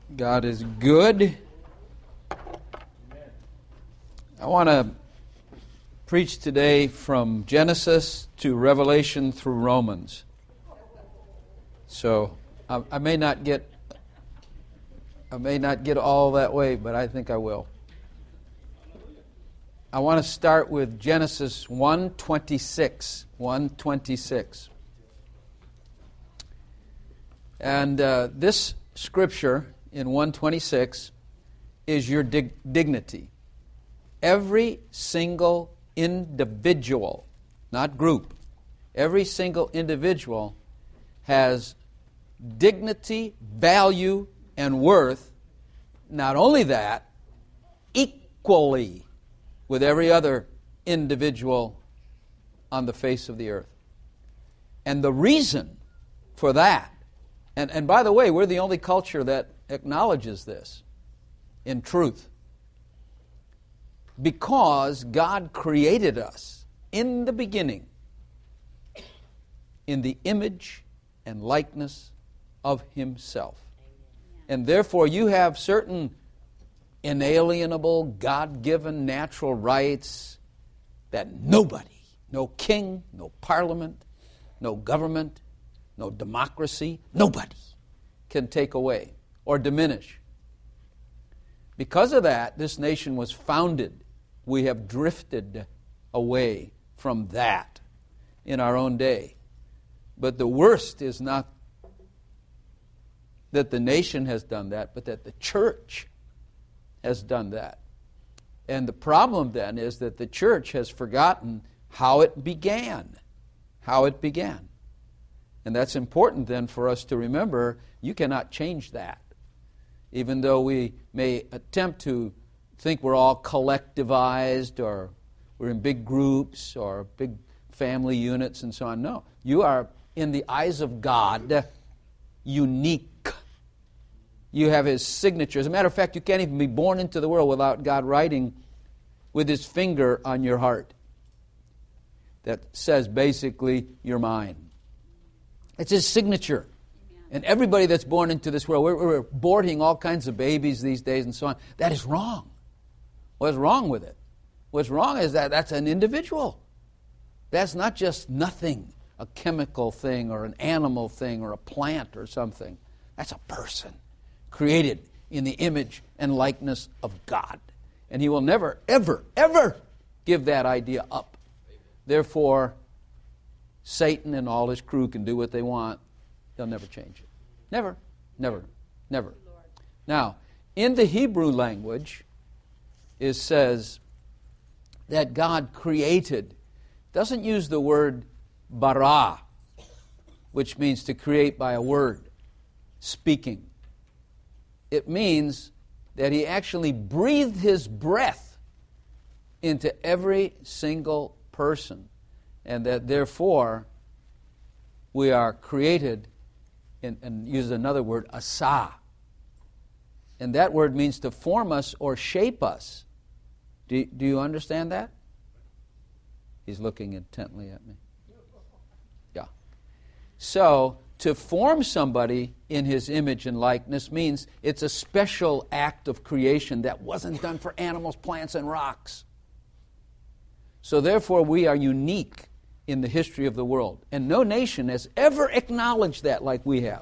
God is good. I want to preach today from Genesis to Revelation through Romans. So I may not get all that way, but I think I will. I want to start with Genesis 1:26. 1:26. And this scripture in 1:26 is your dignity. Every single individual, not group, every single individual has dignity, value, and worth. Not only that, equally with every other individual on the face of the earth. And the reason for that, and by the way, we're the only culture that acknowledges this in truth. Because God created us in the beginning in the image and likeness of Himself. And therefore you have certain inalienable, God-given natural rights that nobody, no king, no parliament, no government, no democracy, nobody can take away or diminish. Because of that, this nation was founded. We have drifted away from that in our own day. But the worst is not that the nation has done that, but that the church has done that. And the problem then is that the church has forgotten how it began. How it began. And that's important then for us to remember. You cannot change that. Even though we may attempt to think we're all collectivized or we're in big groups or big family units and so on. No. You are, in the eyes of God, unique. You have His signature. As a matter of fact, you can't even be born into the world without God writing with His finger on your heart. That says basically, you're mine. It's His signature. And everybody that's born into this world, we're aborting all kinds of babies these days and so on. That is wrong. What's wrong with it? What's wrong is that that's an individual. That's not just nothing, a chemical thing or an animal thing or a plant or something. That's a person created in the image and likeness of God. And He will never, ever, ever give that idea up. Therefore, Satan and all his crew can do what they want. They'll never change it. Never, never, never. Now, in the Hebrew language, it says that God created. Doesn't use the word bara, which means to create by a word, speaking. It means that He actually breathed His breath into every single person, and that therefore we are created, and use another word, asa. And that word means to form us or shape us. Do you understand that? He's looking intently at me. Yeah. So, to form somebody in His image and likeness means it's a special act of creation that wasn't done for animals, plants, and rocks. So therefore we are unique in the history of the world. And no nation has ever acknowledged that like we have.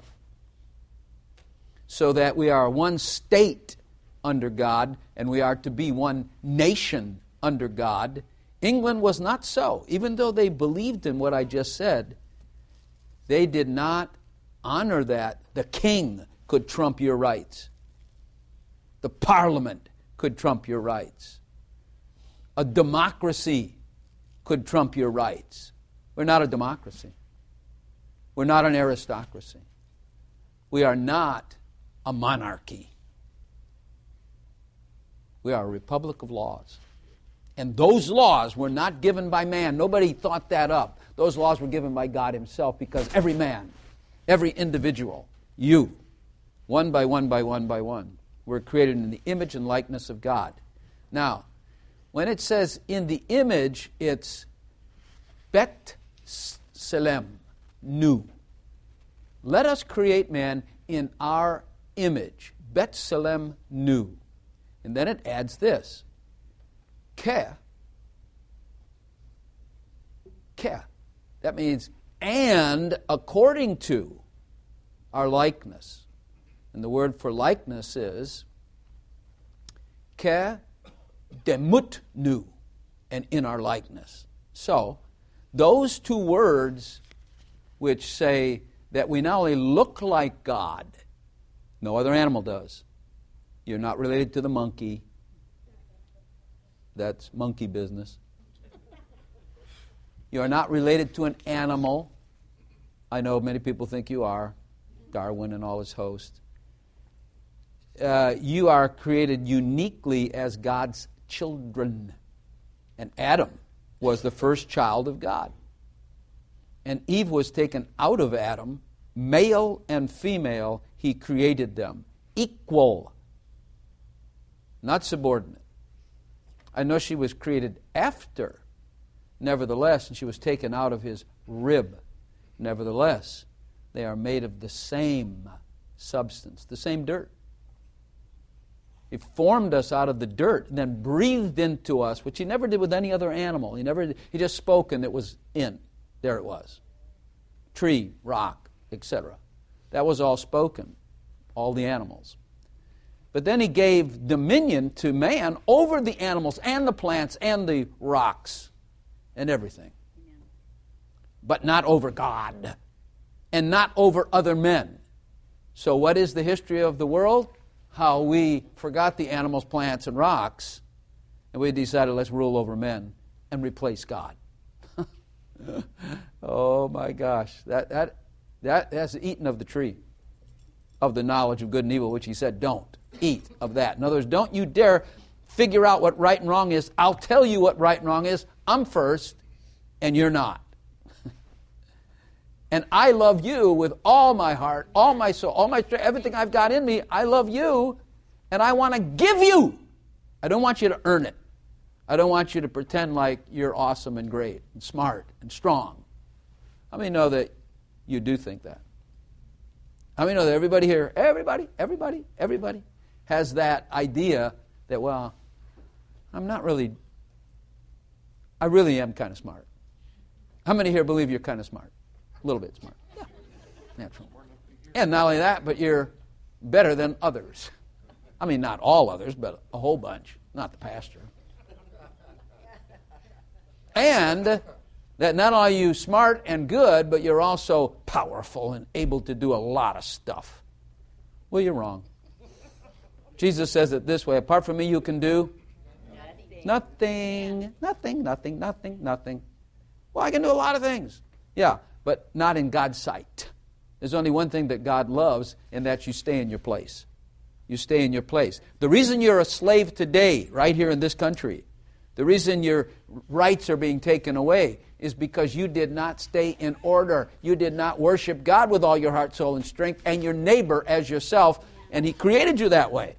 So that we are one state under God, and we are to be one nation under God. England was not so. Even though they believed in what I just said, they did not honor that. The king could trump your rights. The parliament could trump your rights. A democracy could trump your rights. We're not a democracy. We're not an aristocracy. We are not a monarchy. We are a republic of laws. And those laws were not given by man. Nobody thought that up. Those laws were given by God Himself, because every man, every individual, you, one by one by one by one, were created in the image and likeness of God. Now, when it says in the image, it's bet selem, new. Let us create man in our image. B'Tselem knew. And then it adds this. Ke. That means, and according to our likeness. And the word for likeness is ke demutnu, and in our likeness. So, those two words which say that we not only look like God, no other animal does. You're not related to the monkey. That's monkey business. You are not related to an animal. I know many people think you are. Darwin and all his hosts. You are created uniquely as God's children. And Adam was the first child of God. And Eve was taken out of Adam. Male and female, he created them. Equal. Not subordinate. I know she was created after. Nevertheless, and she was taken out of his rib. Nevertheless, they are made of the same substance, the same dirt. He formed us out of the dirt and then breathed into us, which he never did with any other animal. He just spoke and it was in. There it was. Tree, rock, etc. That was all spoken, all the animals. But then he gave dominion to man over the animals and the plants and the rocks and everything. But not over God and not over other men. So what is the history of the world? How we forgot the animals, plants, and rocks, and we decided let's rule over men and replace God. Oh my gosh, that's eating of the tree of the knowledge of good and evil, which he said don't eat of that. In other words, don't you dare figure out what right and wrong is. I'll tell you what right and wrong is. I'm first, and you're not. And I love you with all my heart, all my soul, all my strength, everything I've got in me. I love you, and I want to give you. I don't want you to earn it. I don't want you to pretend like you're awesome and great and smart and strong. How many know that you do think that? How many know that everybody here, everybody has that idea that, well, I really am kind of smart. How many here believe you're kind of smart? A little bit smart. Yeah, natural. And not only that, but you're better than others. I mean, not all others, but a whole bunch. Not the pastor. And that not only are you smart and good, but you're also powerful and able to do a lot of stuff. Well, you're wrong. Jesus says it this way, apart from me you can do nothing. Well, I can do a lot of things. Yeah, but not in God's sight. There's only one thing that God loves, and that's you stay in your place. You stay in your place. The reason you're a slave today, right here in this country, the reason your rights are being taken away is because you did not stay in order. You did not worship God with all your heart, soul, and strength, and your neighbor as yourself, and He created you that way.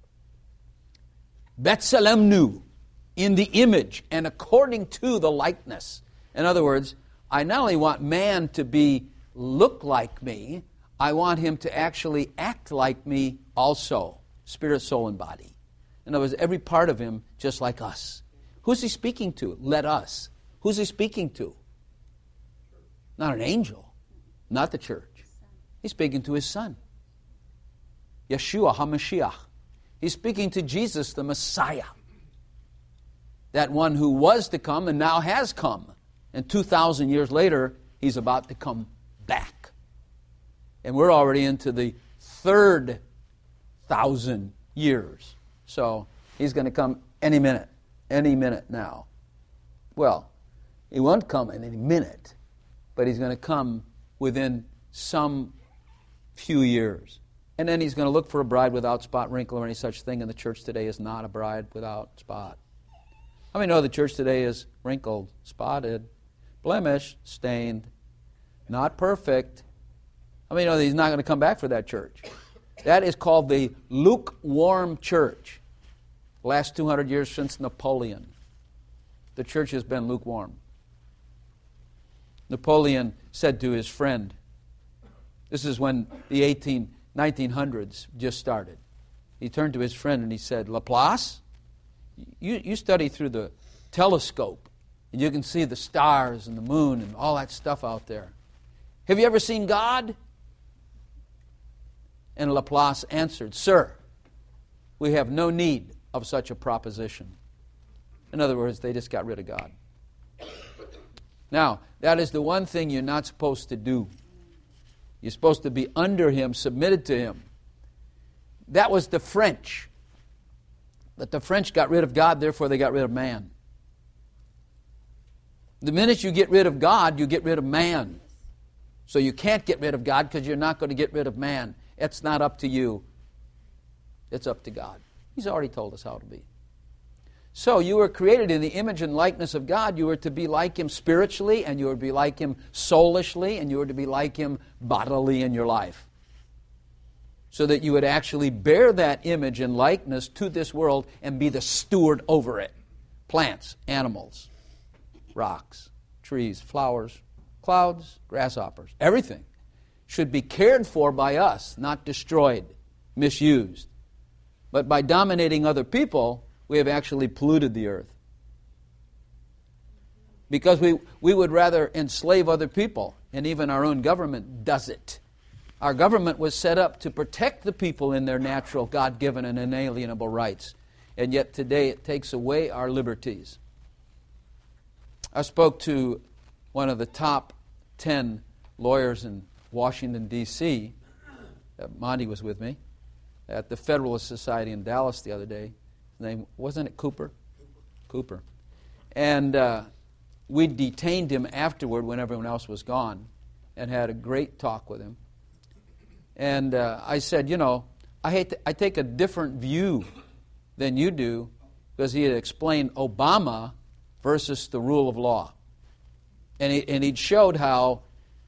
B'Tselem knew, in the image and according to the likeness. In other words, I not only want man to look like me, I want him to actually act like me also, spirit, soul, and body. In other words, every part of him just like us. Who's he speaking to? Let us. Who's he speaking to? Not an angel, not the church. He's speaking to his son, Yeshua HaMashiach. He's speaking to Jesus, the Messiah, that one who was to come and now has come. And 2,000 years later, he's about to come back. And we're already into the 3rd 1,000 years. So he's going to come any minute now. Well, he won't come in any minute, but he's going to come within some few years. And then he's going to look for a bride without spot, wrinkle, or any such thing, and the church today is not a bride without spot. How many know the church today is wrinkled, spotted, blemished, stained, not perfect? How many know that he's not going to come back for that church? That is called the lukewarm church. Last 200 years since Napoleon, the church has been lukewarm. Napoleon said to his friend, this is when the 1900s just started. he turned to his friend and he said, Laplace, you study through the telescope, and you can see the stars and the moon and all that stuff out there. Have you ever seen God? And Laplace answered, Sir, we have no need of such a proposition. In other words, they just got rid of God. Now, that is the one thing you're not supposed to do. You're supposed to be under Him, submitted to Him. That was the French. But the French got rid of God, therefore they got rid of man. The minute you get rid of God, you get rid of man. So you can't get rid of God because you're not going to get rid of man. It's not up to you. It's up to God. He's already told us how to be. So you were created in the image and likeness of God. You were to be like Him spiritually, and you were to be like Him soulishly, and you were to be like Him bodily in your life. So that you would actually bear that image and likeness to this world and be the steward over it. Plants, animals, rocks, trees, flowers, clouds, grasshoppers, everything should be cared for by us, not destroyed, misused. But by dominating other people, we have actually polluted the earth. Because we would rather enslave other people, and even our own government does it. Our government was set up to protect the people in their natural, God-given, and inalienable rights. And yet today it takes away our liberties. I spoke to one of the top 10 lawyers in Washington, D.C. Monty was with me at the Federalist Society in Dallas the other day. His name, wasn't it Cooper? Cooper. And we detained him afterward when everyone else was gone and had a great talk with him. And I said, I take a different view than you do, because he had explained Obama versus the rule of law. And he'd showed how,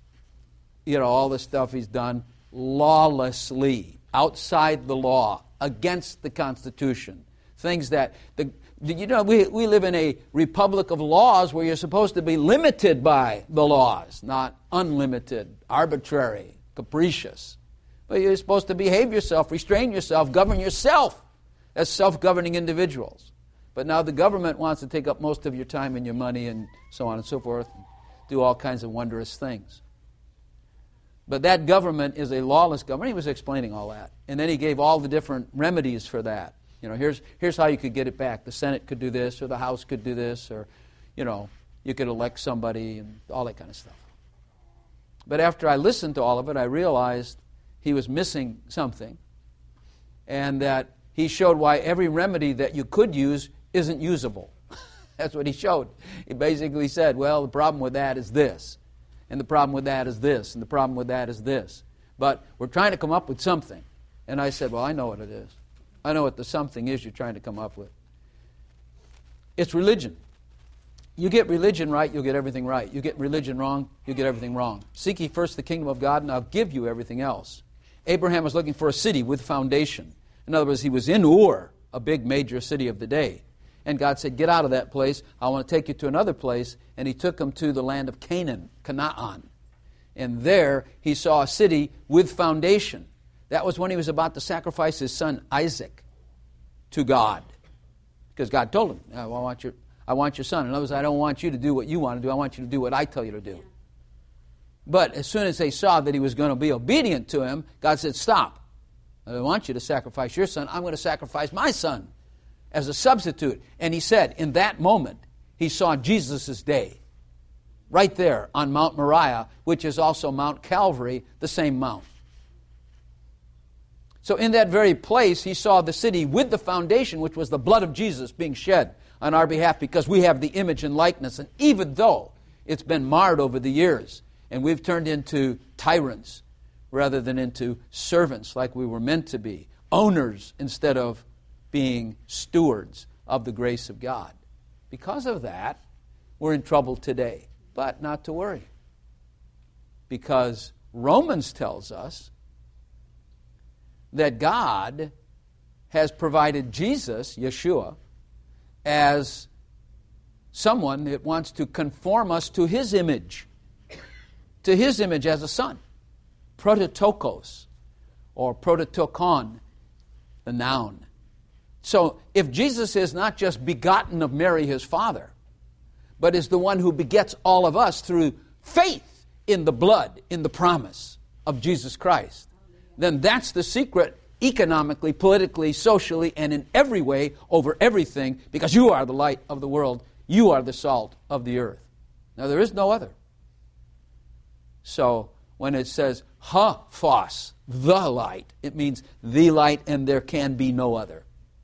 all the stuff he's done lawlessly, outside the law, against the Constitution. Things that, we live in a republic of laws where you're supposed to be limited by the laws, not unlimited, arbitrary, capricious. But you're supposed to behave yourself, restrain yourself, govern yourself as self-governing individuals. But now the government wants to take up most of your time and your money and so on and so forth, and do all kinds of wondrous things. But that government is a lawless government. He was explaining all that. And then he gave all the different remedies for that. Here's how you could get it back. The Senate could do this, or the House could do this, or, you could elect somebody and all that kind of stuff. But after I listened to all of it, I realized he was missing something, and that he showed why every remedy that you could use isn't usable. That's what he showed. He basically said, well, the problem with that is this, and the problem with that is this, and the problem with that is this. But we're trying to come up with something. And I said, well, I know what it is. I know what the something is you're trying to come up with. It's religion. You get religion right, you'll get everything right. You get religion wrong, you get everything wrong. Seek ye first the kingdom of God, and I'll give you everything else. Abraham was looking for a city with foundation. In other words, he was in Ur, a big major city of the day. And God said, get out of that place. I want to take you to another place. And he took him to the land of Canaan. And there he saw a city with foundation. That was when he was about to sacrifice his son Isaac to God. Because God told him, I want your son. In other words, I don't want you to do what you want to do. I want you to do what I tell you to do. But as soon as they saw that he was going to be obedient to him, God said, stop. I don't want you to sacrifice your son. I'm going to sacrifice my son as a substitute. And he said, in that moment, he saw Jesus' day. Right there on Mount Moriah, which is also Mount Calvary, the same mount. So in that very place, he saw the city with the foundation, which was the blood of Jesus being shed on our behalf, because we have the image and likeness. And even though it's been marred over the years, and we've turned into tyrants rather than into servants like we were meant to be, owners instead of being stewards of the grace of God. Because of that, we're in trouble today. But not to worry. Because Romans tells us that God has provided Jesus, Yeshua, as someone that wants to conform us to His image as a son. Prototokos, or prototokon. the noun. So if Jesus is not just begotten of Mary, his father, but is the one who begets all of us through faith in the blood, in the promise of Jesus Christ, then that's the secret economically, politically, socially, and in every way over everything, because you are the light of the world. You are the salt of the earth. Now, there is no other. So when it says phos, the light, it means the light, and there can be no other.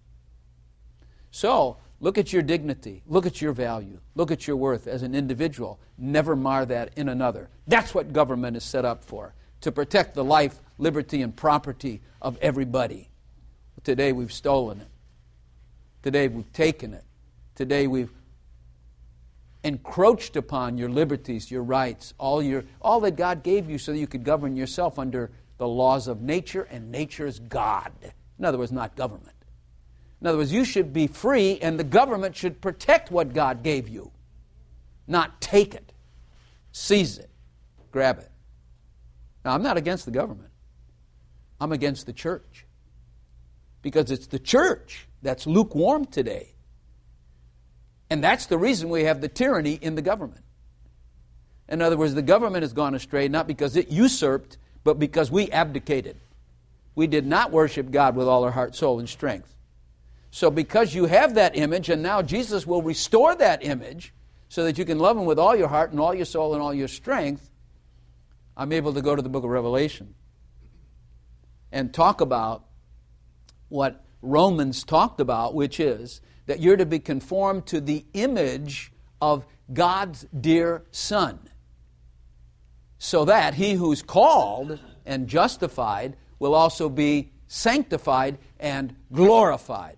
So look at your dignity. Look at your value. Look at your worth as an individual. Never mar that in another. That's what government is set up for, to protect the life, liberty, and property of everybody. Today we've stolen it. Today we've taken it. Today we've encroached upon your liberties, your rights, all that God gave you so that you could govern yourself under the laws of nature, and nature is God. In other words, not government. In other words, you should be free, and the government should protect what God gave you, not take it, seize it, grab it. Now, I'm not against the government. I'm against the church, because it's the church that's lukewarm today. And that's the reason we have the tyranny in the government. In other words, the government has gone astray, not because it usurped, but because we abdicated. We did not worship God with all our heart, soul, and strength. So because you have that image, and now Jesus will restore that image so that you can love Him with all your heart and all your soul and all your strength, I'm able to go to the book of Revelation and talk about what Romans talked about, which is that you're to be conformed to the image of God's dear Son, so that he who's called and justified will also be sanctified and glorified.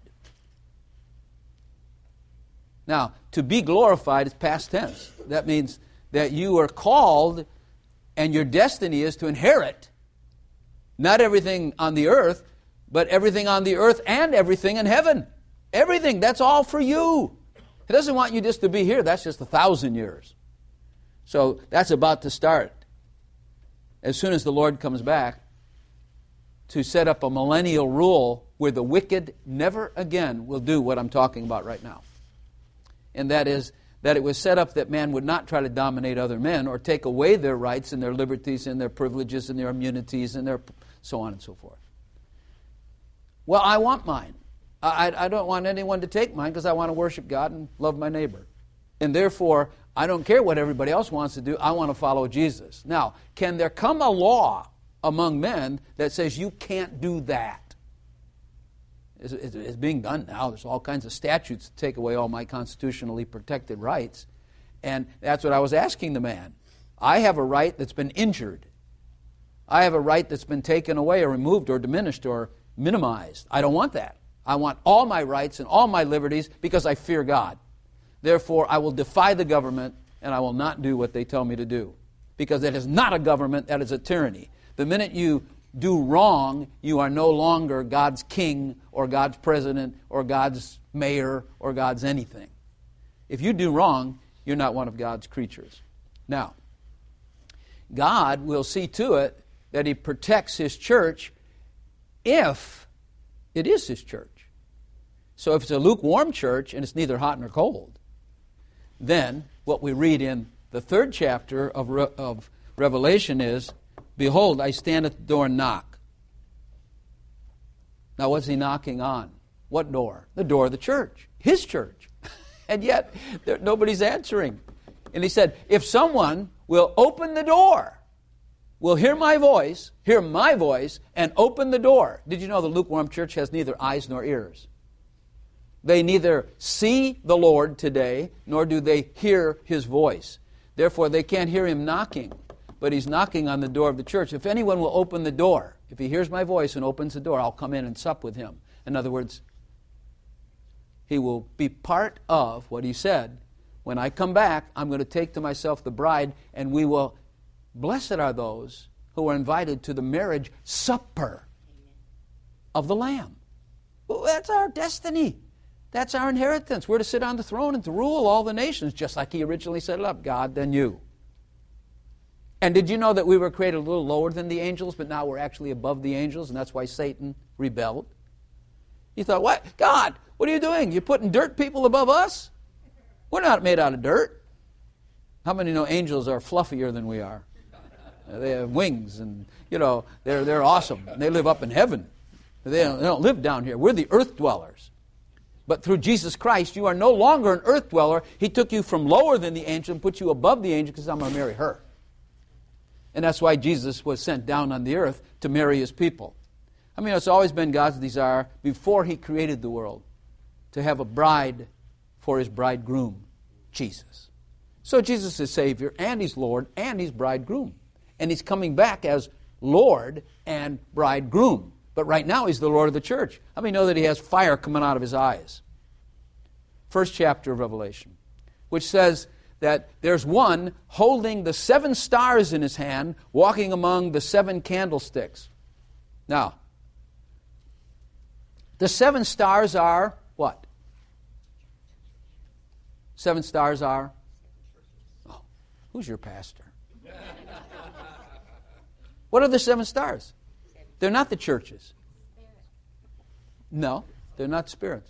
Now, to be glorified is past tense. That means that you are called and your destiny is to inherit not everything on the earth, but everything on the earth and everything in heaven. Everything, that's all for you. He doesn't want you just to be here. That's just 1,000 years. So that's about to start. As soon as the Lord comes back, to set up a millennial rule where the wicked never again will do what I'm talking about right now. And that is that it was set up that man would not try to dominate other men or take away their rights and their liberties and their privileges and their immunities and their so on and so forth. Well, I want mine. I don't want anyone to take mine because I want to worship God and love my neighbor. And therefore, I don't care what everybody else wants to do. I want to follow Jesus. Now, can there come a law among men that says you can't do that? It's being done now. There's all kinds of statutes to take away all my constitutionally protected rights. And that's what I was asking the man. I have a right that's been injured. I have a right that's been taken away or removed or diminished or minimized. I don't want that. I want all my rights and all my liberties because I fear God. Therefore, I will defy the government and I will not do what they tell me to do. Because it is not a government, that is a tyranny. The minute you do wrong, you are no longer God's king or God's president or God's mayor or God's anything. If you do wrong, you're not one of God's creatures. Now, God will see to it that He protects His church if it is His church. So if it's a lukewarm church and it's neither hot nor cold, then what we read in the 3rd chapter of Revelation is, "Behold, I stand at the door and knock." Now what's He knocking on? What door? The door of the church, His church. And yet nobody's answering. And He said, if someone will open the door, will hear my voice, and open the door. Did you know the lukewarm church has neither eyes nor ears? They neither see the Lord today, nor do they hear His voice. Therefore, they can't hear Him knocking, but He's knocking on the door of the church. If anyone will open the door, if he hears my voice and opens the door, I'll come in and sup with him. In other words, he will be part of what He said. When I come back, I'm going to take to myself the bride, and we will, blessed are those who are invited to the marriage supper of the Lamb. Well, that's our destiny. That's our inheritance. We're to sit on the throne and to rule all the nations, just like He originally set it up, God, then you. And did you know that we were created a little lower than the angels, but now we're actually above the angels, and that's why Satan rebelled? You thought, what? God, what are you doing? You're putting dirt people above us? We're not made out of dirt. How many know angels are fluffier than we are? They have wings, and, they're awesome. They live up in heaven. They don't live down here. We're the earth dwellers. But through Jesus Christ, you are no longer an earth dweller. He took you from lower than the angel and put you above the angel because I'm going to marry her. And that's why Jesus was sent down on the earth to marry his people. I mean, it's always been God's desire before he created the world to have a bride for his bridegroom, Jesus. So Jesus is Savior, and he's Lord, and he's bridegroom. And he's coming back as Lord and bridegroom. But right now he's the Lord of the church. How many know that he has fire coming out of his eyes? First chapter of Revelation, which says that there's one holding the 7 stars in his hand, walking among the 7 candlesticks. Now, the 7 stars are what? 7 stars are? Oh, who's your pastor? What are the 7 stars? They're not the churches. No, they're not spirits.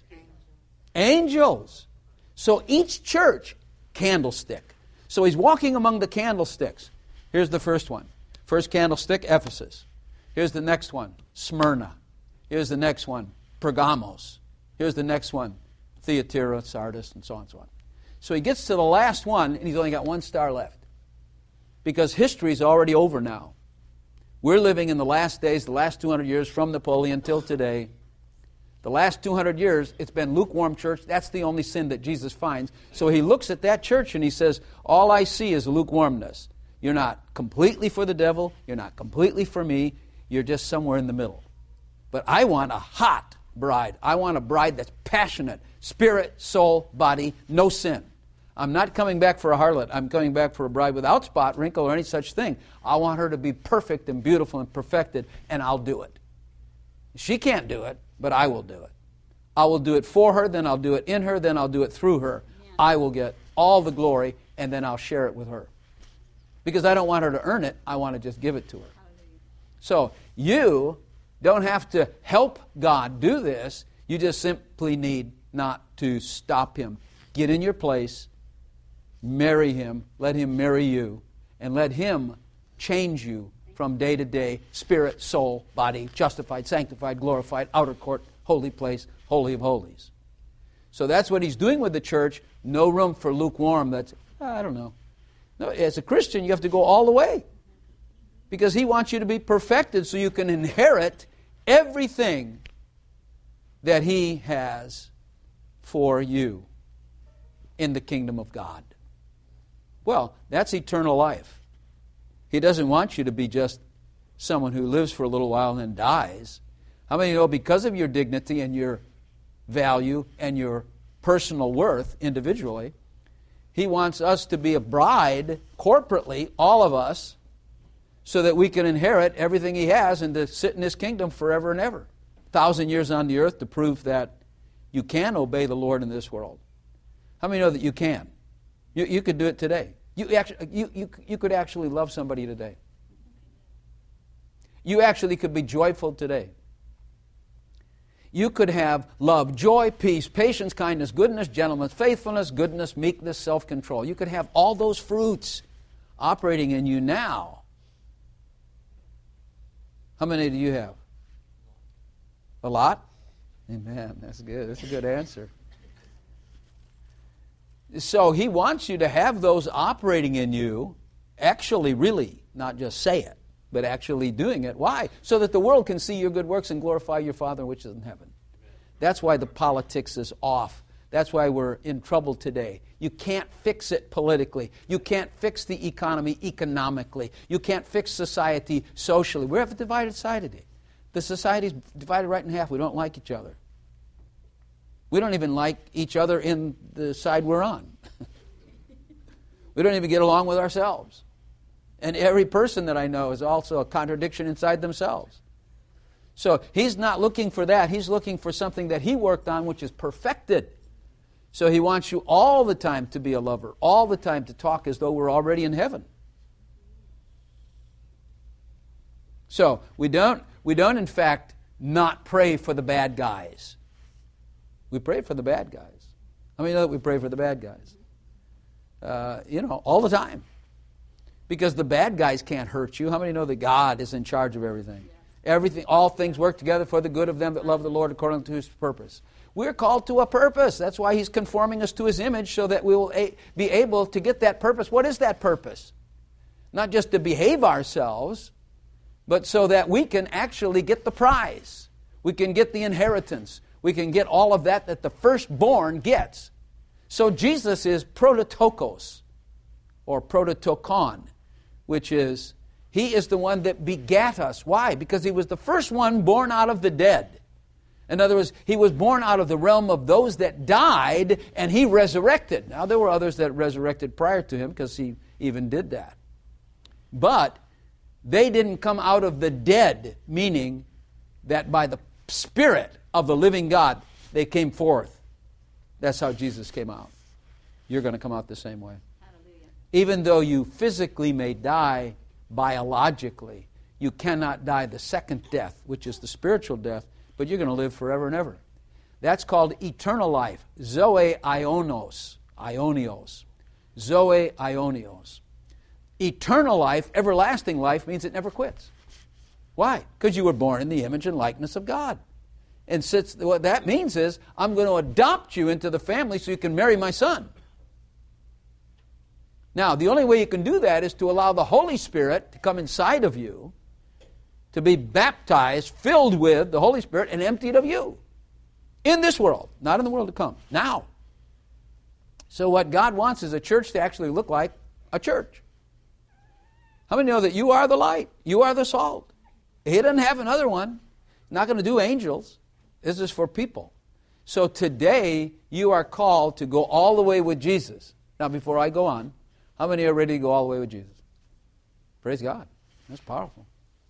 Angels. So each church, candlestick. So he's walking among the candlesticks. Here's the first one. First candlestick, Ephesus. Here's the next one, Smyrna. Here's the next one, Pergamos. Here's the next one, Thyatira, Sardis, and so on and so on. So he gets to the last one, and he's only got 1 star left. Because history's already over now. We're living in the last days, the last 200 years from Napoleon till today. The last 200 years, it's been lukewarm church. That's the only sin that Jesus finds. So he looks at that church and he says, all I see is lukewarmness. You're not completely for the devil. You're not completely for me. You're just somewhere in the middle. But I want a hot bride. I want a bride that's passionate. Spirit, soul, body, no sin. I'm not coming back for a harlot. I'm coming back for a bride without spot, wrinkle, or any such thing. I want her to be perfect and beautiful and perfected, and I'll do it. She can't do it, but I will do it. I will do it for her, then I'll do it in her, then I'll do it through her. Yeah. I will get all the glory, and then I'll share it with her. Because I don't want her to earn it. I want to just give it to her. So you don't have to help God do this. You just simply need not to stop him. Get in your place. Marry him, let him marry you, and let him change you from day to day, spirit, soul, body, justified, sanctified, glorified, outer court, holy place, holy of holies. So that's what he's doing with the church. No room for lukewarm. That's, I don't know. No, as a Christian, you have to go all the way. Because he wants you to be perfected so you can inherit everything that he has for you in the kingdom of God. Well, that's eternal life. He doesn't want you to be just someone who lives for a little while and then dies. How many know because of your dignity and your value and your personal worth individually, he wants us to be a bride corporately, all of us, so that we can inherit everything he has and to sit in his kingdom forever and ever. 1,000 years on the earth to prove that you can obey the Lord in this world. How many know that you can? You could do it today. You could actually love somebody today. You actually could be joyful today. You could have love, joy, peace, patience, kindness, goodness, gentleness, faithfulness, goodness, meekness, self-control. You could have all those fruits operating in you now. How many do you have? A lot? Amen. That's good. That's a good answer. So he wants you to have those operating in you, actually, really, not just say it, but actually doing it. Why? So that the world can see your good works and glorify your Father which is in heaven. That's why the politics is off. That's why we're in trouble today. You can't fix it politically. You can't fix the economy economically. You can't fix society socially. We have a divided society. The society's divided right in half. We don't like each other. We don't even like each other in the side we're on. We don't even get along with ourselves. And every person that I know is also a contradiction inside themselves. So he's not looking for that. He's looking for something that he worked on, which is perfected. So he wants you all the time to be a lover, all the time to talk as though we're already in heaven. So we don't in fact not pray for the bad guys. We pray for the bad guys. How many know that we pray for the bad guys? All the time. Because the bad guys can't hurt you. How many know that God is in charge of everything? Everything, all things work together for the good of them that love the Lord according to His purpose. We're called to a purpose. That's why He's conforming us to His image so that we will be able to get that purpose. What is that purpose? Not just to behave ourselves, but so that we can actually get the prize. We can get the inheritance. We can get all of that the firstborn gets. So Jesus is prototokos, or prototokon, which is, He is the one that begat us. Why? Because He was the first one born out of the dead. In other words, He was born out of the realm of those that died, and He resurrected. Now, there were others that resurrected prior to Him, because He even did that. But they didn't come out of the dead, meaning that by the Spirit of the living God, they came forth. That's how Jesus came out. You're going to come out the same way. Hallelujah. Even though you physically may die biologically, you cannot die the second death, which is the spiritual death, but you're going to live forever and ever. That's called eternal life. Zoe Ionios. Zoe Ionios. Eternal life, everlasting life, means it never quits. Why? Because you were born in the image and likeness of God. And since what that means is, I'm going to adopt you into the family so you can marry my son. Now, the only way you can do that is to allow the Holy Spirit to come inside of you, to be baptized, filled with the Holy Spirit, and emptied of you. In this world, not in the world to come. Now. So what God wants is a church to actually look like a church. How many know that you are the light? You are the salt. He doesn't have another one. Not going to do angels. This is for people. So today, you are called to go all the way with Jesus. Now, before I go on, how many are ready to go all the way with Jesus? Praise God. That's powerful.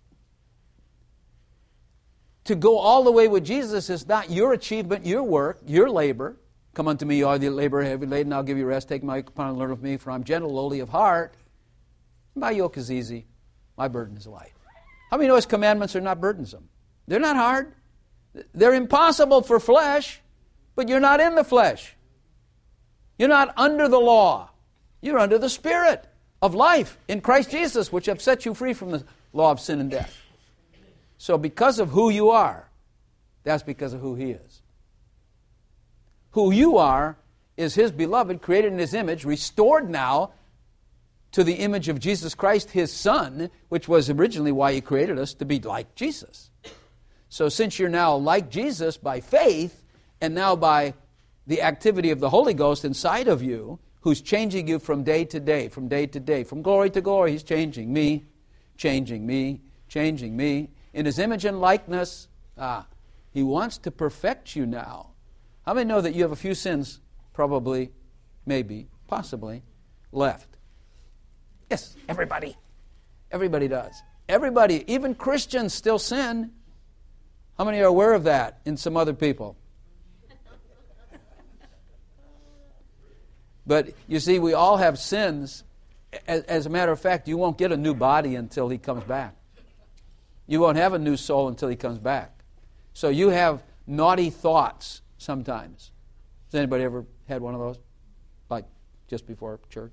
To go all the way with Jesus is not your achievement, your work, your labor. Come unto me, all the labor heavy laden, I'll give you rest. Take my yoke upon and learn of me, for I'm gentle, lowly of heart. My yoke is easy. My burden is light. How many know His commandments are not burdensome? They're not hard. They're impossible for flesh, but you're not in the flesh. You're not under the law. You're under the Spirit of life in Christ Jesus, which have set you free from the law of sin and death. So because of who you are, that's because of who He is. Who you are is His beloved, created in His image, restored now to the image of Jesus Christ, His Son, which was originally why He created us, to be like Jesus. So since you're now like Jesus by faith, and now by the activity of the Holy Ghost inside of you, who's changing you from day to day, from day to day, from glory to glory, He's changing me, changing me, changing me. In His image and likeness, He wants to perfect you now. How many know that you have a few sins, probably, maybe, possibly, left? Yes, everybody. Everybody does. Everybody, even Christians, still sin. How many are aware of that in some other people? But you see, we all have sins. As a matter of fact, you won't get a new body until He comes back. You won't have a new soul until He comes back. So you have naughty thoughts sometimes. Has anybody ever had one of those? Like just before church?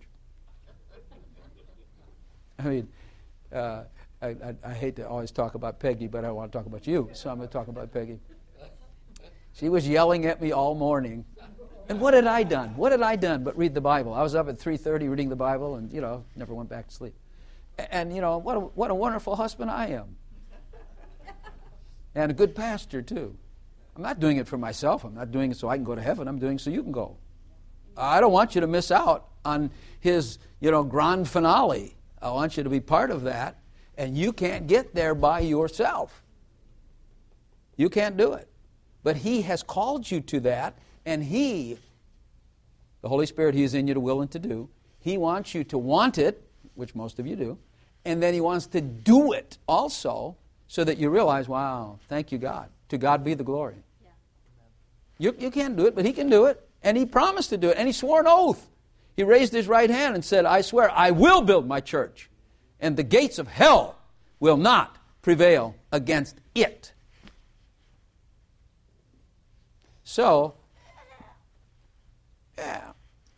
I mean, I hate to always talk about Peggy, but I want to talk about you, so I'm going to talk about Peggy. She was yelling at me all morning. And what had I done? What had I done but read the Bible? I was up at 3:30 reading the Bible and, never went back to sleep. And, what a wonderful husband I am. And a good pastor, too. I'm not doing it for myself. I'm not doing it so I can go to heaven. I'm doing it so you can go. I don't want you to miss out on His, grand finale. I want you to be part of that. And you can't get there by yourself. You can't do it. But He has called you to that. And He, the Holy Spirit, He is in you to will and to do. He wants you to want it, which most of you do. And then He wants to do it also so that you realize, wow, thank you, God. To God be the glory. Yeah. You can't do it, but He can do it. And He promised to do it. And He swore an oath. He raised His right hand and said, I swear, I will build my church. And the gates of hell will not prevail against it. So,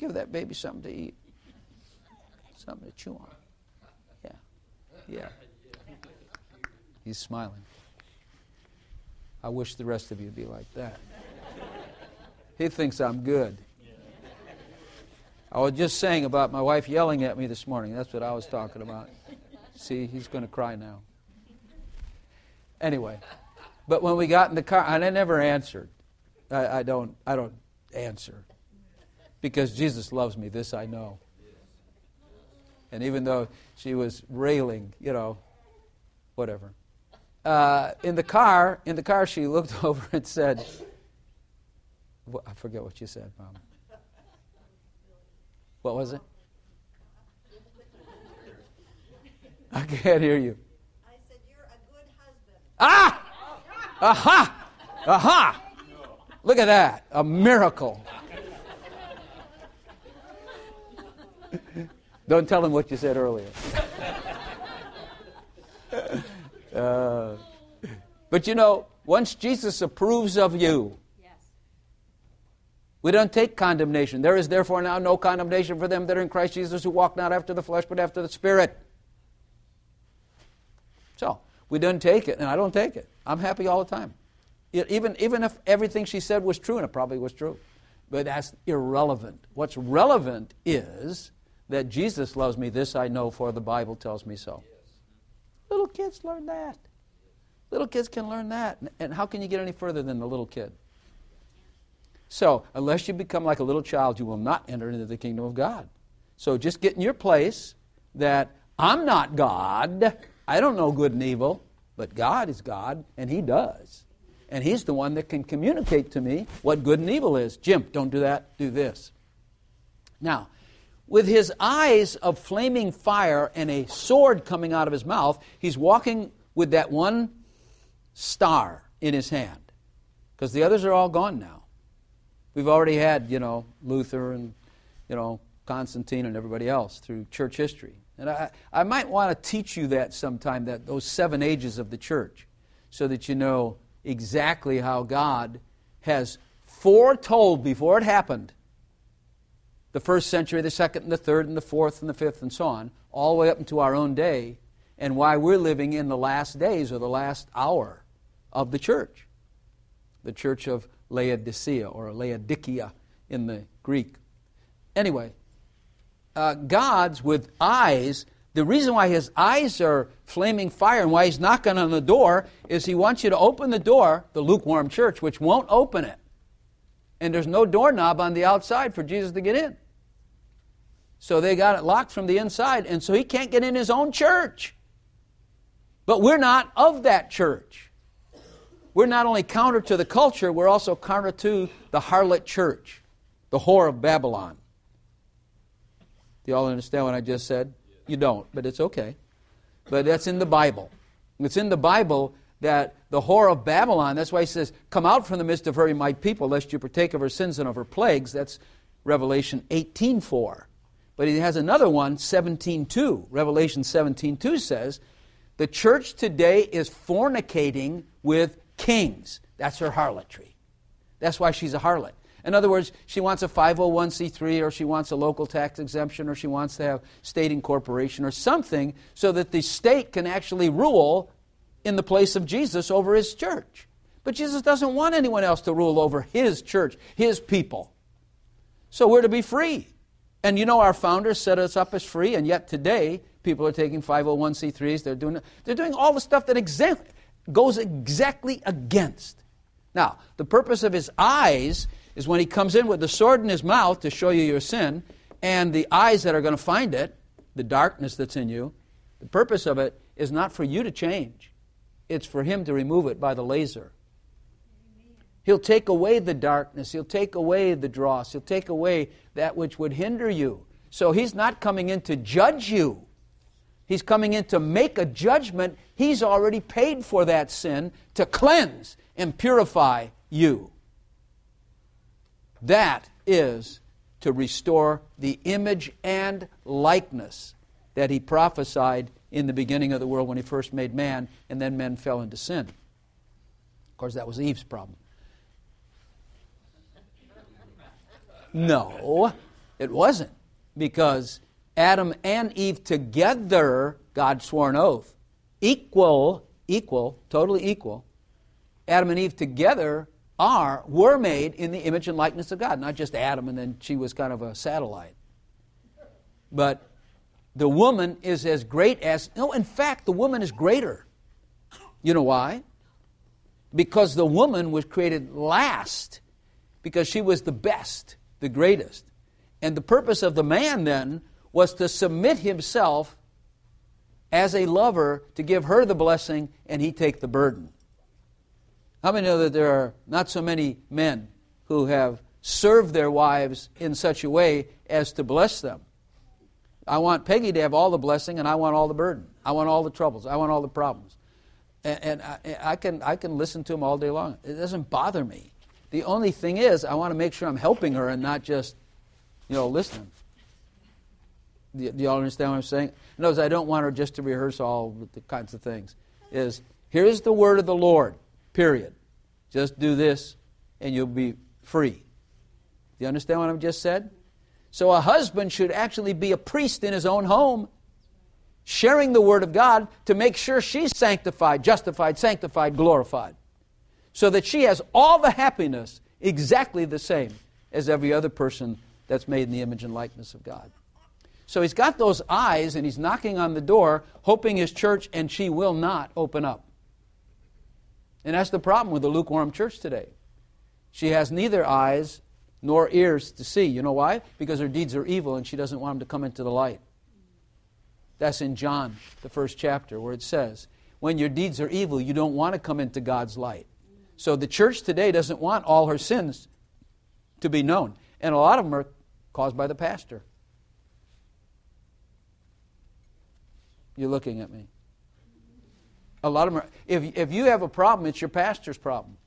give that baby something to eat. Something to chew on. Yeah. Yeah. He's smiling. I wish the rest of you would be like that. He thinks I'm good. I was just saying about my wife yelling at me this morning. That's what I was talking about. See, he's going to cry now. Anyway, but when we got in the car, and I never answered. I don't answer. Because Jesus loves me, this I know. And even though she was railing, whatever. In the car, she looked over and said, I forget what you said, Mom. What was it? I can't hear you. I said, you're a good husband. Ah! Aha! Aha! Look at that. A miracle. Don't tell him what you said earlier. But once Jesus approves of you, we don't take condemnation. There is therefore now no condemnation for them that are in Christ Jesus, who walk not after the flesh but after the Spirit. So, we don't take it, and I don't take it. I'm happy all the time. Even if everything she said was true, and it probably was true. But that's irrelevant. What's relevant is that Jesus loves me. This I know, for the Bible tells me so. Little kids learn that. Little kids can learn that. And how can you get any further than the little kid? So, unless you become like a little child, you will not enter into the kingdom of God. So just get in your place that I'm not God. I don't know good and evil, but God is God, and He does. And He's the one that can communicate to me what good and evil is. Jim, don't do that, do this. Now, with his eyes of flaming fire and a sword coming out of his mouth, he's walking with that one star in his hand. Because the others are all gone now. We've already had, Luther and, Constantine and everybody else through church history. And I might want to teach you that sometime, that those 7 ages of the church, so that you know exactly how God has foretold before it happened, the first century, the second, and the third, and the fourth, and the fifth, and so on, all the way up into our own day, and why we're living in the last days or the last hour of the church of Laodicea, or Laodicea in the Greek. Anyway, God's with eyes. The reason why His eyes are flaming fire and why He's knocking on the door is He wants you to open the door, the lukewarm church, which won't open it. And there's no doorknob on the outside for Jesus to get in. So they got it locked from the inside, and so He can't get in His own church. But we're not of that church. We're not only counter to the culture, we're also counter to the harlot church, the whore of Babylon. Do you all understand what I just said? You don't, but it's okay. But that's in the Bible. It's in the Bible that the whore of Babylon, that's why He says, come out from the midst of her, my people, lest you partake of her sins and of her plagues. That's Revelation 18:4. But He has another one, 17:2. Revelation 17:2 says, the church today is fornicating with kings. That's her harlotry. That's why she's a harlot. In other words, she wants a 501c3, or she wants a local tax exemption, or she wants to have state incorporation or something so that the state can actually rule in the place of Jesus over His church. But Jesus doesn't want anyone else to rule over His church, His people. So we're to be free. And our founders set us up as free, and yet today people are taking 501c3s. They're doing all the stuff that goes exactly against. Now, the purpose of His eyes is when He comes in with the sword in His mouth to show you your sin, and the eyes that are going to find it, the darkness that's in you, the purpose of it is not for you to change. It's for Him to remove it by the laser. He'll take away the darkness. He'll take away the dross. He'll take away that which would hinder you. So He's not coming in to judge you. He's coming in to make a judgment. He's already paid for that sin to cleanse and purify you. That is to restore the image and likeness that He prophesied in the beginning of the world when He first made man, and then men fell into sin. Of course, that was Eve's problem. No. It wasn't, because Adam and Eve together, God swore an oath, totally equal. Adam and Eve together were made in the image and likeness of God. Not just Adam and then she was kind of a satellite. But the woman is as great as... No, in fact, the woman is greater. You know why? Because the woman was created last. Because she was the best, the greatest. And the purpose of the man then was to submit himself as a lover to give her the blessing and he take the burden. How many know that there are not so many men who have served their wives in such a way as to bless them? I want Peggy to have all the blessing and I want all the burden. I want all the troubles. I want all the problems. And I can listen to them all day long. It doesn't bother me. The only thing is I want to make sure I'm helping her and not just, listening. Do y'all understand what I'm saying? In other words, I don't want her just to rehearse all the kinds of things. Here's the word of the Lord, period. Just do this and you'll be free. Do you understand what I've just said? So a husband should actually be a priest in his own home, sharing the word of God to make sure she's sanctified, justified, sanctified, glorified, so that she has all the happiness exactly the same as every other person that's made in the image and likeness of God. So he's got those eyes and he's knocking on the door, hoping his church, and she will not open up. And that's the problem with the lukewarm church today. She has neither eyes nor ears to see. You know why? Because her deeds are evil and she doesn't want them to come into the light. That's in John, the 1st chapter, where it says, when your deeds are evil, you don't want to come into God's light. So the church today doesn't want all her sins to be known. And a lot of them are caused by the pastor. You're looking at me. A lot of them are, if you have a problem, it's your pastor's problem.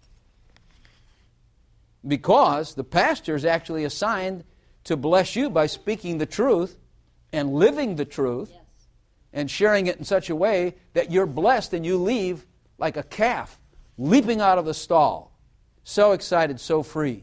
Because the pastor is actually assigned to bless you by speaking the truth and living the truth, yes, and sharing it in such a way that you're blessed and you leave like a calf leaping out of the stall, so excited, so free.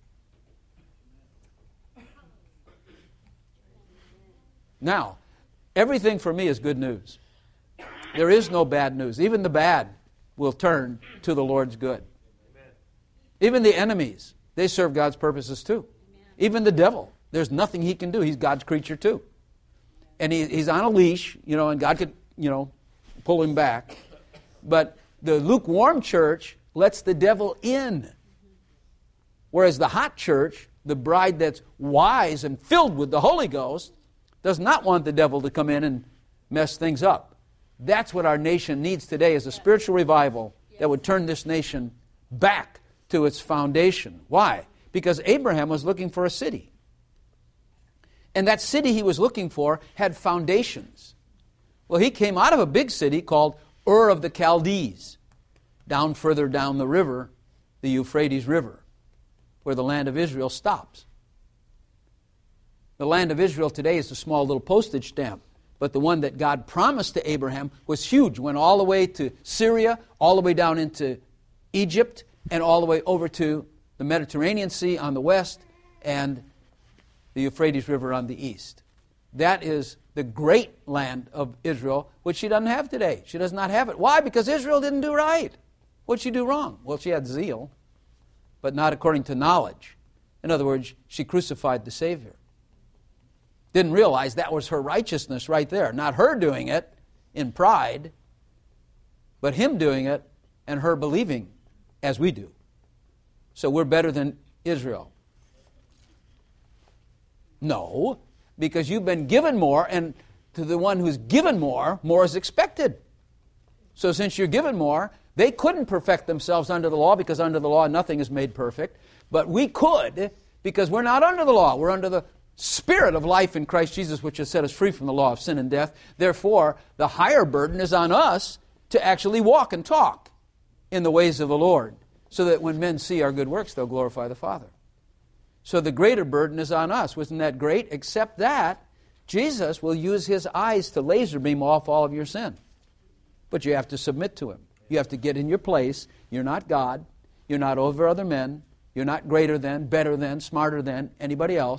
Now, everything for me is good news. There is no bad news. Even the bad will turn to the Lord's good. Even the enemies, they serve God's purposes too. Even the devil, there's nothing he can do. He's God's creature too. And he's on a leash, and God could, pull him back. But the lukewarm church lets the devil in. Whereas the hot church, the bride that's wise and filled with the Holy Ghost, does not want the devil to come in and mess things up. That's what our nation needs today, is a spiritual revival that would turn this nation back to its foundation. Why? Because Abraham was looking for a city. And that city he was looking for had foundations. Well, he came out of a big city called Ur of the Chaldees, further down the river, the Euphrates River, where the land of Israel stops. The land of Israel today is a small little postage stamp. But the one that God promised to Abraham was huge. Went all the way to Syria, all the way down into Egypt, and all the way over to the Mediterranean Sea on the west and the Euphrates River on the east. That is the great land of Israel, which she doesn't have today. She does not have it. Why? Because Israel didn't do right. What did she do wrong? Well, she had zeal, but not according to knowledge. In other words, she crucified the Savior. Didn't realize that was her righteousness right there. Not her doing it in pride, but him doing it and her believing as we do. So we're better than Israel. No, because you've been given more, and to the one who's given more is expected. So since you're given more, they couldn't perfect themselves under the law, because under the law nothing is made perfect. But we could, because we're not under the law. We're under the Spirit of life in Christ Jesus, which has set us free from the law of sin and death. Therefore, the higher burden is on us to actually walk and talk in the ways of the Lord, so that when men see our good works, they'll glorify the Father. So the greater burden is on us. Wasn't that great? Except that Jesus will use His eyes to laser beam off all of your sin. But you have to submit to Him. You have to get in your place. You're not God. You're not over other men. You're not greater than, better than, smarter than anybody else.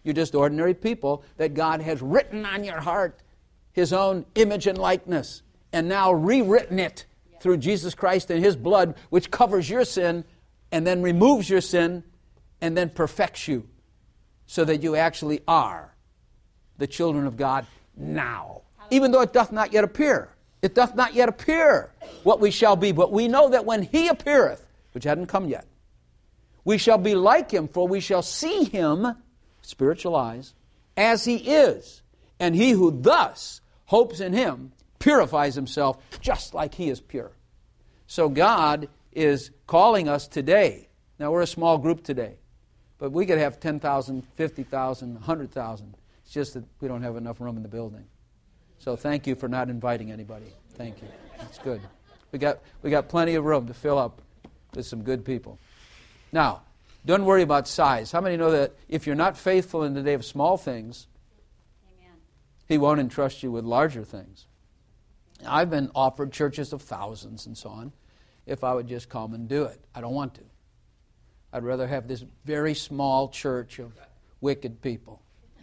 You're just ordinary people that God has written on your heart His own image and likeness, and now rewritten it through Jesus Christ and His blood, which covers your sin and then removes your sin and then perfects you so that you actually are the children of God now. Even though it doth not yet appear. It doth not yet appear what we shall be, but we know that when He appeareth, which hadn't come yet, we shall be like Him, for we shall see Him, spiritual eyes, as He is. And he who thus hopes in Him purifies himself just like He is pure. So God is calling us today. Now we're a small group today, but we could have 10,000, 50,000, 100,000. It's just that we don't have enough room in the building. So thank you for not inviting anybody. Thank you. That's good. We got plenty of room to fill up with some good people. Now, don't worry about size. How many know that if you're not faithful in the day of small things, Amen, He won't entrust you with larger things? I've been offered churches of thousands and so on if I would just come and do it. I don't want to. I'd rather have this very small church of wicked people.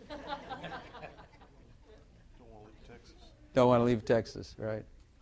Don't want to leave Texas, right?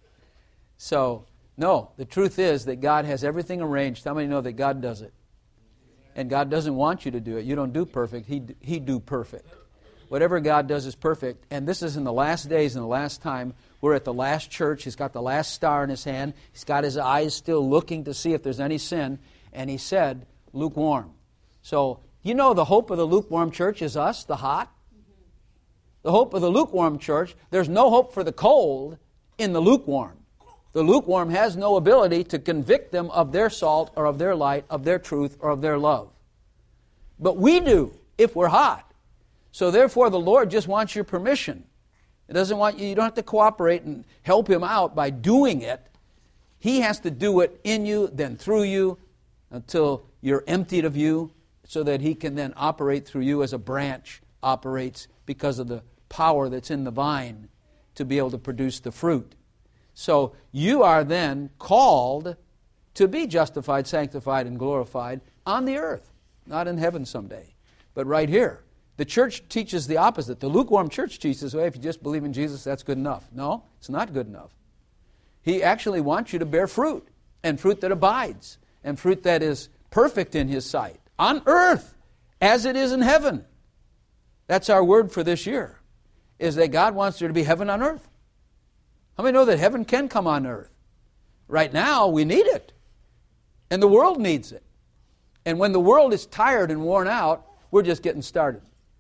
So, no, the truth is that God has everything arranged. How many know that God does it? And God doesn't want you to do it. You don't do perfect. He do perfect. Whatever God does is perfect. And this is in the last days and the last time. We're at the last church. He's got the last star in His hand. He's got His eyes still looking to see if there's any sin. And He said, lukewarm. So, you know the hope of the lukewarm church is us, the hot. The hope of the lukewarm church, there's no hope for the cold in the lukewarm. The lukewarm has no ability to convict them of their salt or of their light, of their truth or of their love. But we do if we're hot. So therefore the Lord just wants your permission. It doesn't want you don't have to cooperate and help Him out by doing it. He has to do it in you, then through you, until you're emptied of you, so that He can then operate through you as a branch operates because of the power that's in the vine to be able to produce the fruit. So you are then called to be justified, sanctified, and glorified on the earth, not in heaven someday, but right here. The church teaches the opposite. The lukewarm church teaches, well, if you just believe in Jesus, that's good enough. No, it's not good enough. He actually wants you to bear fruit, and fruit that abides, and fruit that is perfect in His sight, on earth, as it is in heaven. That's our word for this year, is that God wants there to be heaven on earth. How many know that heaven can come on earth? Right now, we need it. And the world needs it. And when the world is tired and worn out, we're just getting started.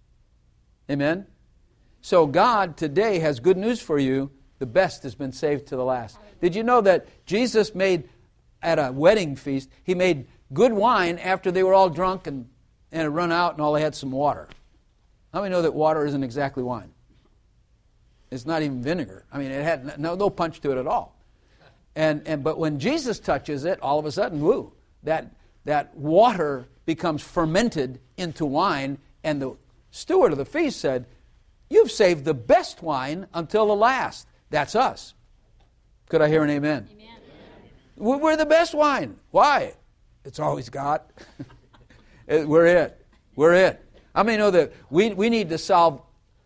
Amen? So God today has good news for you. The best has been saved to the last. Did you know that Jesus made, at a wedding feast, He made good wine after they were all drunk and had run out and all they had some water? How many know that water isn't exactly wine? It's not even vinegar. I mean, it had no punch to it at all. But when Jesus touches it, all of a sudden, woo, that water becomes fermented into wine, and the steward of the feast said, "You've saved the best wine until the last." That's us. Could I hear an amen? Amen. We're the best wine. Why? It's always God. We're it. We're it. I mean, know that we need to solve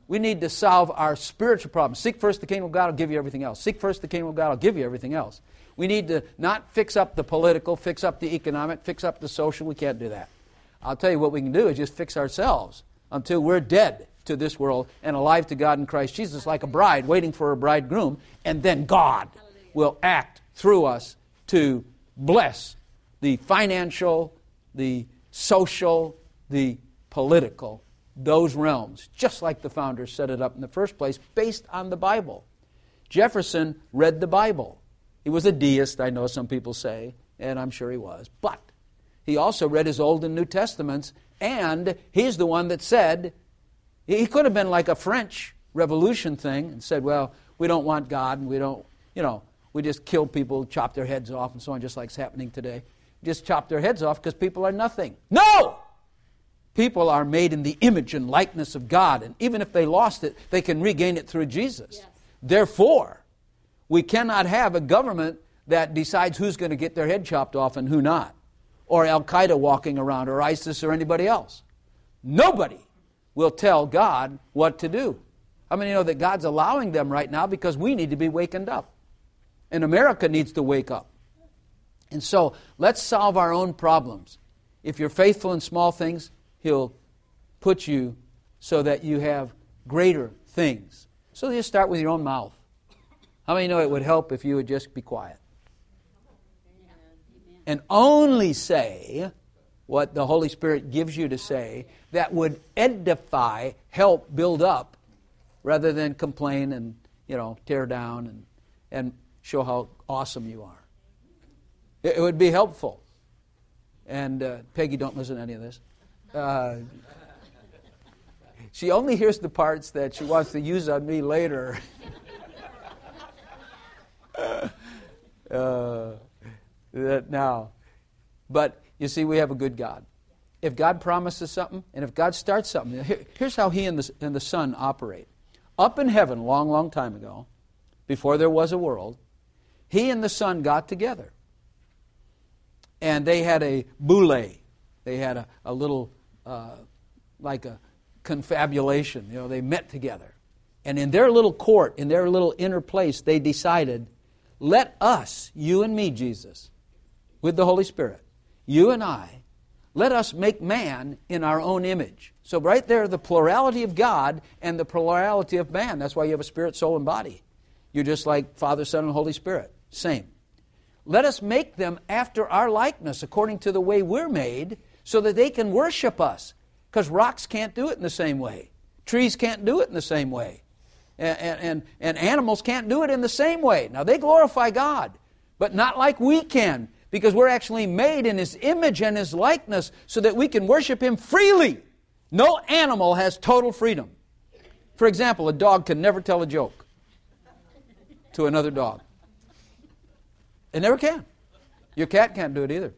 our spiritual problems. Seek first the kingdom of God, I'll give you everything else. Seek first the kingdom of God, I'll give you everything else. We need to not fix up the political, fix up the economic, fix up the social. We can't do that. I'll tell you what we can do is just fix ourselves until we're dead to this world and alive to God in Christ Jesus, like a bride waiting for her bridegroom, and then God will act through us to bless the financial, the social, the political, those realms, just like the founders set it up in the first place, based on the Bible. Jefferson read the Bible. He was a deist, I know some people say, and I'm sure he was. But he also read his Old and New Testaments, and he's the one that said, he could have been like a French Revolution thing and said, well, we don't want God, and we don't, we just kill people, chop their heads off, and so on, just like it's happening today. Just chop their heads off because people are nothing. No! People are made in the image and likeness of God, and even if they lost it, they can regain it through Jesus. Yes. Therefore, we cannot have a government that decides who's going to get their head chopped off and who not, or Al-Qaeda walking around, or ISIS, or anybody else. Nobody will tell God what to do. How many know that God's allowing them right now because we need to be wakened up? And America needs to wake up. And so let's solve our own problems. If you're faithful in small things, He'll put you so that you have greater things. So you start with your own mouth. How many know it would help if you would just be quiet? And only say what the Holy Spirit gives you to say that would edify, help build up, rather than complain and, tear down and show how awesome you are. It would be helpful. And Peggy, don't listen to any of this. She only hears the parts that she wants to use on me later. Now, but you see, we have a good God. If God promises something, and if God starts something, here's how He and the Son operate. Up in heaven, long, long time ago, before there was a world, He and the Son got together. And they had a boule. They had a little, like a confabulation. They met together. And in their little court, in their little inner place, they decided, let us, you and me, Jesus, with the Holy Spirit, you and I, let us make man in our own image. So right there, the plurality of God and the plurality of man. That's why you have a spirit, soul, and body. You're just like Father, Son, and Holy Spirit. Same. Let us make them after our likeness, according to the way we're made, so that they can worship us. Because rocks can't do it in the same way. Trees can't do it in the same way. And animals can't do it in the same way. Now, they glorify God, but not like we can, because we're actually made in His image and His likeness so that we can worship Him freely. No animal has total freedom. For example, a dog can never tell a joke to another dog. It never can. Your cat can't do it either.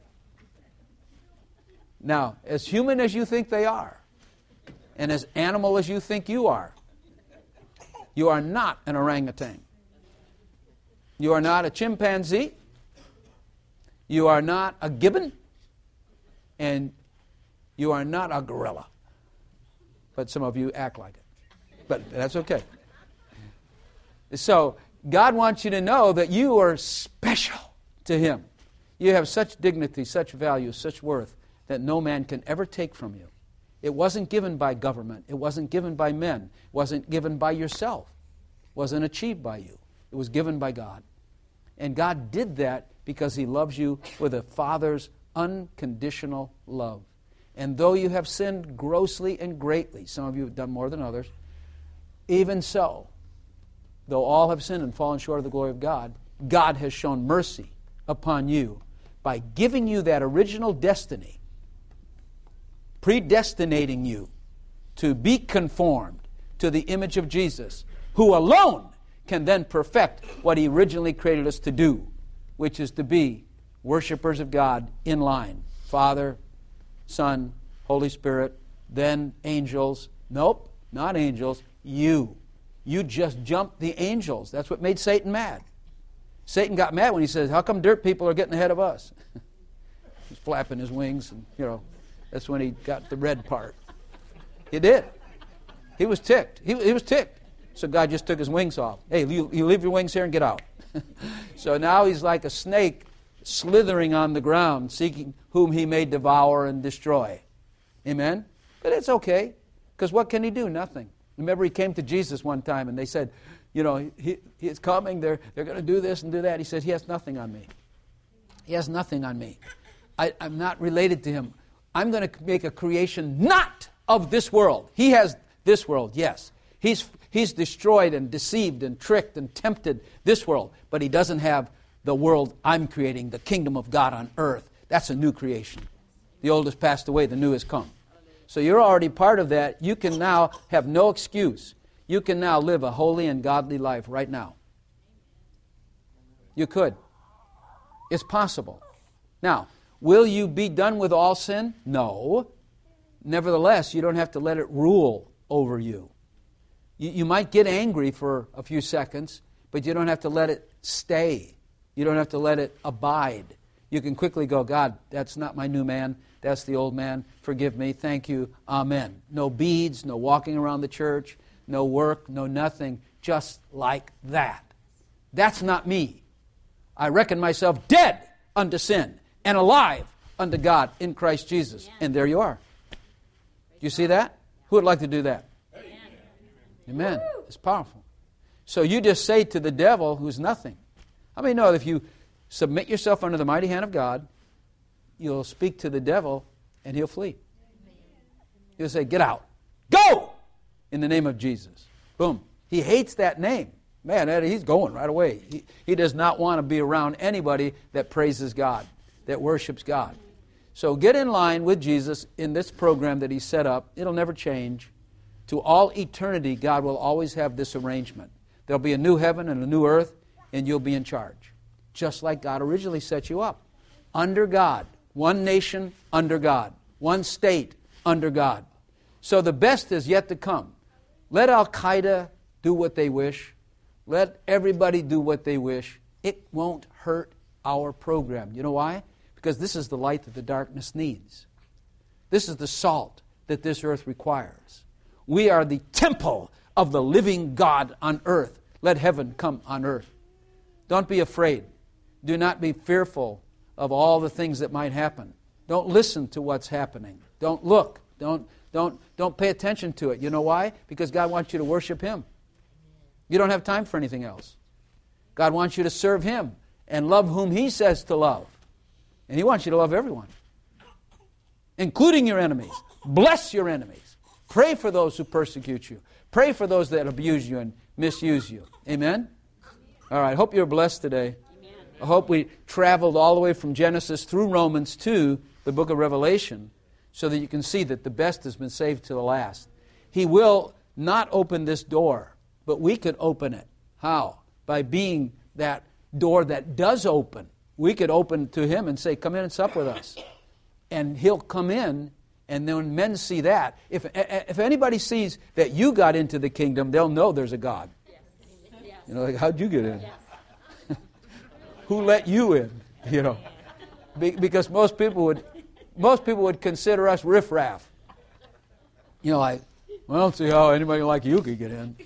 Now, as human as you think they are, and as animal as you think you are not an orangutan. You are not a chimpanzee. You are not a gibbon. And you are not a gorilla. But some of you act like it. But that's okay. So, God wants you to know that you are special to Him. You have such dignity, such value, such worth that no man can ever take from you. It wasn't given by government. It wasn't given by men. It wasn't given by yourself. It wasn't achieved by you. It was given by God. And God did that because He loves you with a Father's unconditional love. And though you have sinned grossly and greatly, some of you have done more than others, even so, though all have sinned and fallen short of the glory of God, God has shown mercy upon you by giving you that original destiny, predestinating you to be conformed to the image of Jesus, who alone can then perfect what He originally created us to do, which is to be worshipers of God in line. Father, Son, Holy Spirit, then angels. Nope, not angels, you. You just jumped the angels. That's what made Satan mad. Satan got mad when he says, how come dirt people are getting ahead of us? He's flapping his wings, and that's when he got the red part. He did. He was ticked. He was ticked. So God just took his wings off. Hey, you leave your wings here and get out. So now he's like a snake slithering on the ground, seeking whom he may devour and destroy. Amen? But it's okay, because what can he do? Nothing. Remember, he came to Jesus one time, and they said, he's coming, they're going to do this and do that. He said, he has nothing on me. He has nothing on me. I'm not related to him. I'm going to make a creation not of this world. He has this world, yes. He's destroyed and deceived and tricked and tempted this world, but he doesn't have the world I'm creating, the kingdom of God on earth. That's a new creation. The old has passed away, the new has come. So you're already part of that. You can now have no excuse. You can now live a holy and godly life right now. You could. It's possible. Now, will you be done with all sin? No. Nevertheless, you don't have to let it rule over you. You might get angry for a few seconds, but you don't have to let it stay. You don't have to let it abide. you can quickly go, God, that's not my new man. That's the old man. Forgive me. Thank you. Amen. No beads, no walking around the church, no work, no nothing. Just like that. That's not me. I reckon myself dead unto sin and alive unto God in Christ Jesus. Yeah. And there you are. Do you see that? Who would like to do that? Amen. Amen. It's powerful. So you just say to the devil, who's nothing. How many know if you submit yourself under the mighty hand of God, you'll speak to the devil and he'll flee. He'll say, get out. Go! In the name of Jesus. Boom. He hates that name. Man, he's going right away. He does not want to be around anybody that praises God, that worships God. So get in line with Jesus in this program that He set up. It'll never change. To all eternity, God will always have this arrangement. There'll be a new heaven and a new earth, and you'll be in charge. Just like God originally set you up. Under God. One nation under God. One state under God. So the best is yet to come. Let Al-Qaeda do what they wish. Let everybody do what they wish. It won't hurt our program. You know why? Because this is the light that the darkness needs. This is the salt that this earth requires. We are the temple of the living God on earth. Let heaven come on earth. Don't be afraid. Do not be fearful of all the things that might happen. Don't listen to what's happening. Don't look. Don't pay attention to it. You know why? Because God wants you to worship Him. You don't have time for anything else. God wants you to serve Him and love whom He says to love. And He wants you to love everyone, including your enemies. Bless your enemies. Pray for those who persecute you. Pray for those that abuse you and misuse you. Amen? All right, hope you're blessed today. Amen. I hope we traveled all the way from Genesis through Romans to the book of Revelation so that you can see that the best has been saved to the last. He will not open this door, but we could open it. How? By being that door that does open. We could open to Him and say, come in and sup with us. And He'll come in, and then when men see that, if anybody sees that you got into the kingdom, they'll know there's a God. Yes. You know, like, how'd you get in? Yes. Who let you in? You know, because most people would consider us riffraff. You know, like, well, I don't see how anybody like you could get in.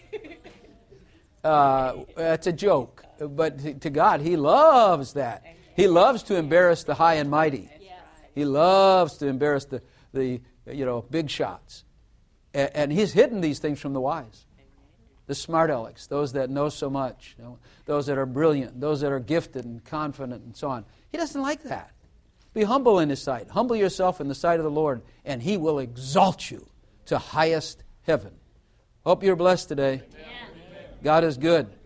That's a joke. But to God, He loves that. He loves to embarrass the high and mighty. He loves to embarrass the big shots. And He's hidden these things from the wise. The smart alecks, those that know so much, those that are brilliant, those that are gifted and confident and so on. He doesn't like that. Be humble in His sight. Humble yourself in the sight of the Lord, and He will exalt you to highest heaven. Hope you're blessed today. Amen. God is good.